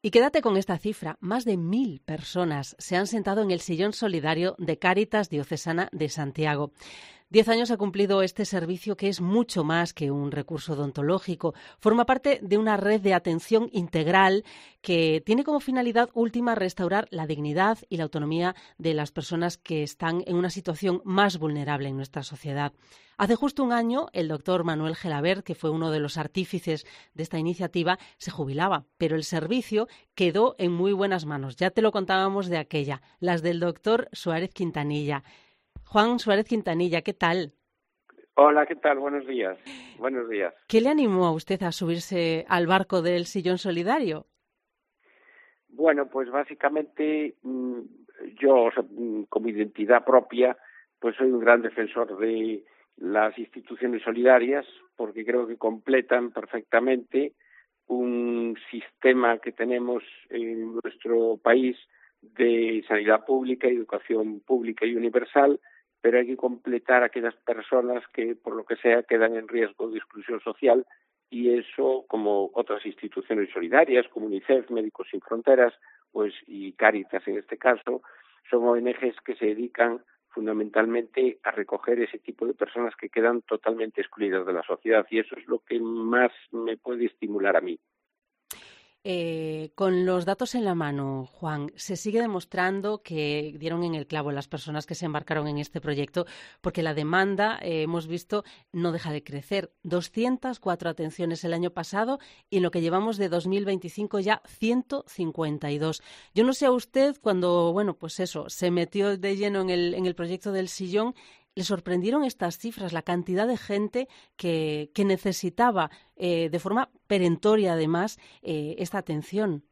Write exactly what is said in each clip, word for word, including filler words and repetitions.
Y quédate con esta cifra, más de mil personas se han sentado en el sillón solidario de Cáritas Diocesana de Santiago. Diez años ha cumplido este servicio, que es mucho más que un recurso odontológico. Forma parte de una red de atención integral que tiene como finalidad última restaurar la dignidad y la autonomía de las personas que están en una situación más vulnerable en nuestra sociedad. Hace justo un año, el doctor Manuel Gelabert, que fue uno de los artífices de esta iniciativa, se jubilaba, pero el servicio quedó en muy buenas manos. Ya te lo contábamos de aquella, las del doctor Suárez Quintanilla. Juan Suárez Quintanilla, ¿qué tal? Hola, ¿qué tal? Buenos días. Buenos días. ¿Qué le animó a usted a subirse al barco del sillón solidario? Bueno, pues básicamente yo, como identidad propia, pues soy un gran defensor de las instituciones solidarias, porque creo que completan perfectamente un sistema que tenemos en nuestro país de sanidad pública, educación pública y universal, pero hay que completar a aquellas personas que, por lo que sea, quedan en riesgo de exclusión social, y eso, como otras instituciones solidarias, como UNICEF, Médicos Sin Fronteras, pues y Cáritas en este caso, son O N Ges que se dedican fundamentalmente a recoger ese tipo de personas que quedan totalmente excluidas de la sociedad, y eso es lo que más me puede estimular a mí. Eh, con los datos en la mano, Juan, se sigue demostrando que dieron en el clavo las personas que se embarcaron en este proyecto, porque la demanda, eh, hemos visto, no deja de crecer. doscientas cuatro atenciones el año pasado, y en lo que llevamos de dos mil veinticinco ya ciento cincuenta y dos. Yo no sé a usted, cuando, bueno, pues eso, se metió de lleno en el, en el proyecto del sillón, ¿le sorprendieron estas cifras, la cantidad de gente que, que necesitaba eh, de forma perentoria, además, eh, esta atención?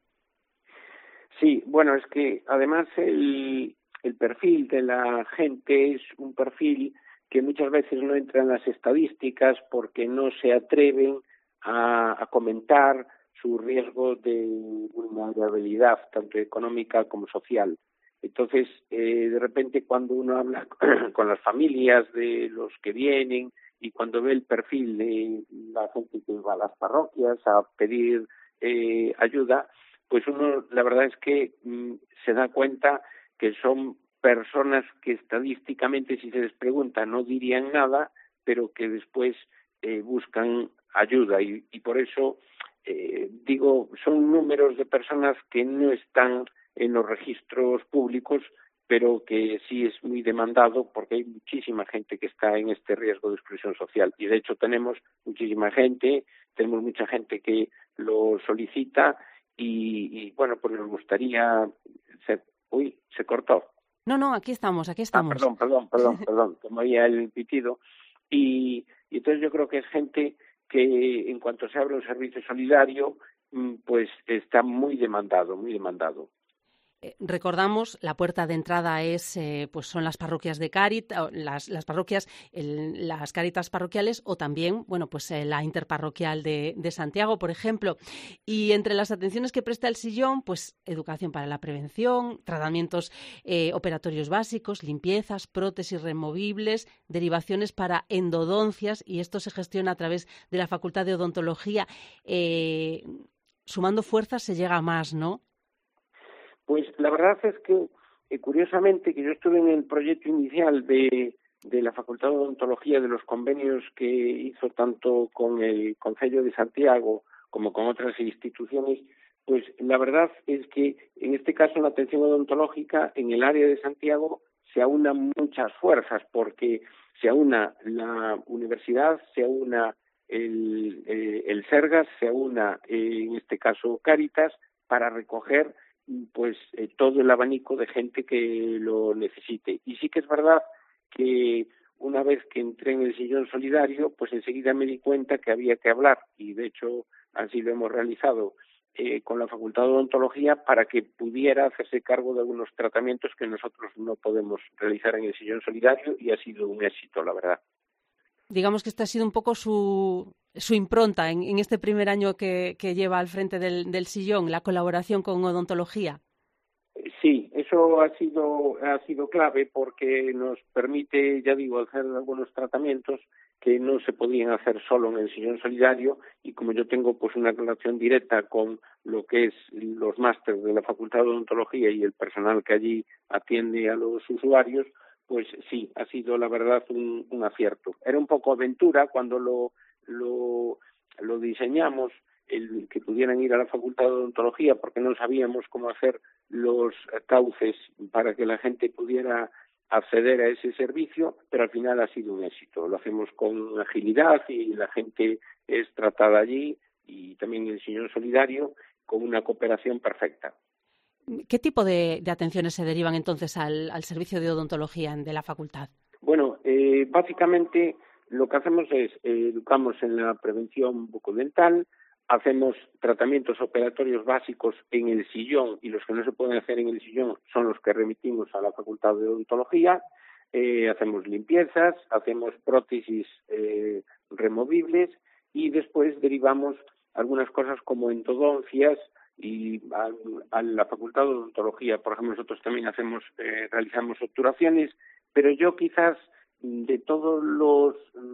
Sí, bueno, es que además el, el perfil de la gente es un perfil que muchas veces no entra en las estadísticas porque no se atreven a, a comentar su riesgo de vulnerabilidad, tanto económica como social. Entonces, eh, de repente, cuando uno habla con las familias de los que vienen y cuando ve el perfil de la gente que va a las parroquias a pedir eh, ayuda, pues uno, la verdad es que mmm, se da cuenta que son personas que estadísticamente, si se les pregunta, no dirían nada, pero que después eh, buscan ayuda. Y, y por eso, eh, digo, son números de personas que no están en los registros públicos, pero que sí es muy demandado porque hay muchísima gente que está en este riesgo de exclusión social. Y de hecho tenemos muchísima gente, tenemos mucha gente que lo solicita y, y bueno, pues nos gustaría... Se, uy, se cortó. No, no, aquí estamos, aquí Ah, estamos. perdón, perdón, perdón, perdón, que me oía el pitido. Y, y entonces yo creo que es gente que en cuanto se abre un servicio solidario, pues está muy demandado, muy demandado. Eh, recordamos, la puerta de entrada es, eh, pues son las parroquias de Cáritas, las, las parroquias, el, las Cáritas parroquiales, o también, bueno, pues eh, la interparroquial de, de Santiago, por ejemplo. Y entre las atenciones que presta el sillón, pues educación para la prevención, tratamientos eh, operatorios básicos, limpiezas, prótesis removibles, derivaciones para endodoncias, y esto se gestiona a través de la Facultad de Odontología. Eh, sumando fuerzas se llega a más, ¿no? Pues la verdad es que, eh, curiosamente, que yo estuve en el proyecto inicial de, de la Facultad de Odontología, de los convenios que hizo tanto con el Concello de Santiago como con otras instituciones, pues la verdad es que en este caso en la atención odontológica en el área de Santiago se aunan muchas fuerzas, porque se aúna la universidad, se aúna el, eh, el Sergas, se aúna eh, en este caso Cáritas, para recoger pues eh, todo el abanico de gente que lo necesite. Y sí que es verdad que una vez que entré en el sillón solidario, pues enseguida me di cuenta que había que hablar, y de hecho así lo hemos realizado eh, con la Facultad de Odontología, para que pudiera hacerse cargo de algunos tratamientos que nosotros no podemos realizar en el sillón solidario, y ha sido un éxito, la verdad. Digamos que esta ha sido un poco su, su impronta en, en este primer año que, que lleva al frente del, del sillón, la colaboración con odontología. Sí, eso ha sido ha sido clave porque nos permite, ya digo, hacer algunos tratamientos que no se podían hacer solo en el sillón solidario, y como yo tengo pues una relación directa con lo que es los másteres de la Facultad de Odontología y el personal que allí atiende a los usuarios, pues sí, ha sido la verdad un, un acierto. Era un poco aventura cuando lo, lo, lo diseñamos, el que pudieran ir a la Facultad de Odontología, porque no sabíamos cómo hacer los cauces para que la gente pudiera acceder a ese servicio, pero al final ha sido un éxito. Lo hacemos con agilidad y la gente es tratada allí, y también el sillón solidario, con una cooperación perfecta. ¿Qué tipo de, de atenciones se derivan entonces al, al servicio de odontología de la facultad? Bueno, eh, básicamente lo que hacemos es eh, educamos en la prevención bucodental, hacemos tratamientos operatorios básicos en el sillón, y los que no se pueden hacer en el sillón son los que remitimos a la Facultad de Odontología. Eh, hacemos limpiezas, hacemos prótesis eh, removibles, y después derivamos algunas cosas como endodoncias y a, a la Facultad de Odontología. Por ejemplo, nosotros también hacemos eh, realizamos obturaciones, pero yo quizás de todos los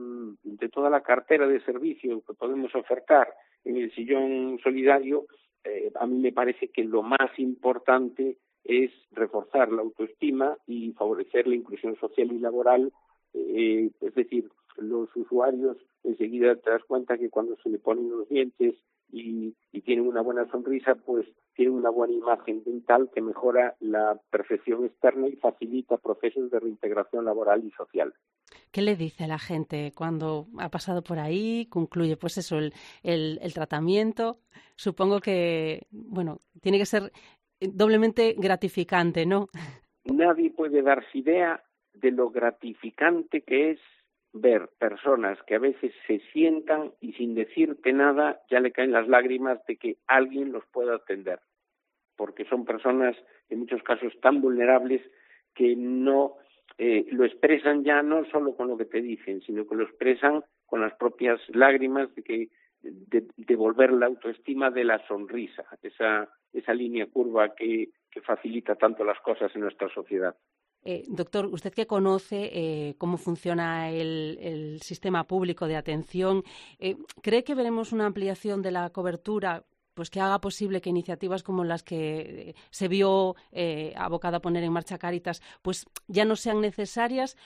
de toda la cartera de servicio que podemos ofertar en el sillón solidario, eh, a mí me parece que lo más importante es reforzar la autoestima y favorecer la inclusión social y laboral. Eh, es decir, los usuarios enseguida te das cuenta que cuando se le ponen los dientes y, y tienen una buena sonrisa, pues tienen una buena imagen dental que mejora la percepción externa y facilita procesos de reintegración laboral y social. ¿Qué le dice a la gente cuando ha pasado por ahí, concluye pues eso, el, el, el tratamiento? Supongo que, bueno, tiene que ser doblemente gratificante, ¿no? Nadie puede darse idea de lo gratificante que es ver personas que a veces se sientan y sin decirte nada ya le caen las lágrimas de que alguien los pueda atender, porque son personas en muchos casos tan vulnerables que no eh, lo expresan ya no solo con lo que te dicen, sino que lo expresan con las propias lágrimas de que de devolver la autoestima de la sonrisa, esa esa línea curva que, que facilita tanto las cosas en nuestra sociedad. Eh, doctor, usted que conoce eh, cómo funciona el, el sistema público de atención, eh, ¿cree que veremos una ampliación de la cobertura pues que haga posible que iniciativas como las que se vio eh, abocada a poner en marcha Cáritas pues ya no sean necesarias,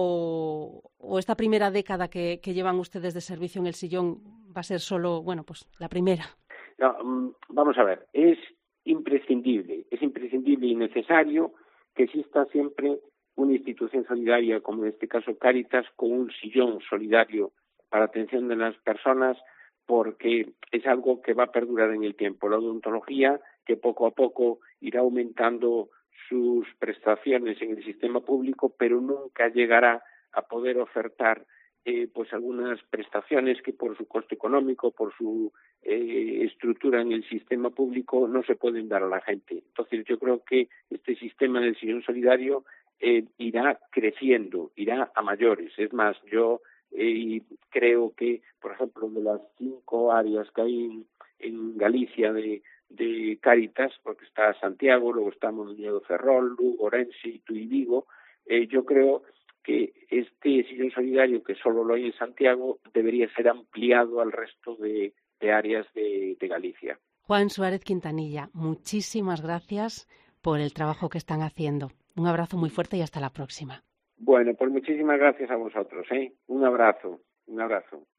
o, o esta primera década que, que llevan ustedes de servicio en el sillón va a ser solo, bueno, pues la primera? No, vamos a ver, es imprescindible, es imprescindible y necesario que exista siempre una institución solidaria, como en este caso Cáritas, con un sillón solidario para atención de las personas, porque es algo que va a perdurar en el tiempo. La odontología, que poco a poco irá aumentando sus prestaciones en el sistema público, pero nunca llegará a poder ofertar eh, pues algunas prestaciones que por su coste económico, por su eh, estructura en el sistema público, no se pueden dar a la gente. Entonces yo creo que este sistema del sillón solidario eh, irá creciendo, irá a mayores. Es más, yo eh, creo que, por ejemplo, de las cinco áreas que hay en, en Galicia de, de Cáritas, porque está Santiago, luego está Mondoñedo Ferrol, Lugo, Orense, Tui y Vigo, eh, yo creo que este sillón solidario, que solo lo hay en Santiago, debería ser ampliado al resto de, de áreas de, de Galicia. Juan Suárez Quintanilla, muchísimas gracias por el trabajo que están haciendo. Un abrazo muy fuerte y hasta la próxima. Bueno, pues muchísimas gracias a vosotros, ¿eh? Un abrazo, un abrazo.